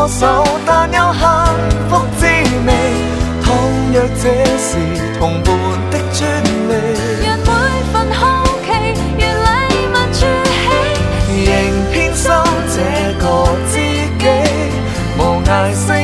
手，但有幸福滋味。倘若這是同伴的專利， 讓每份好奇如禮物儲起， 仍偏心這個知己，無涯星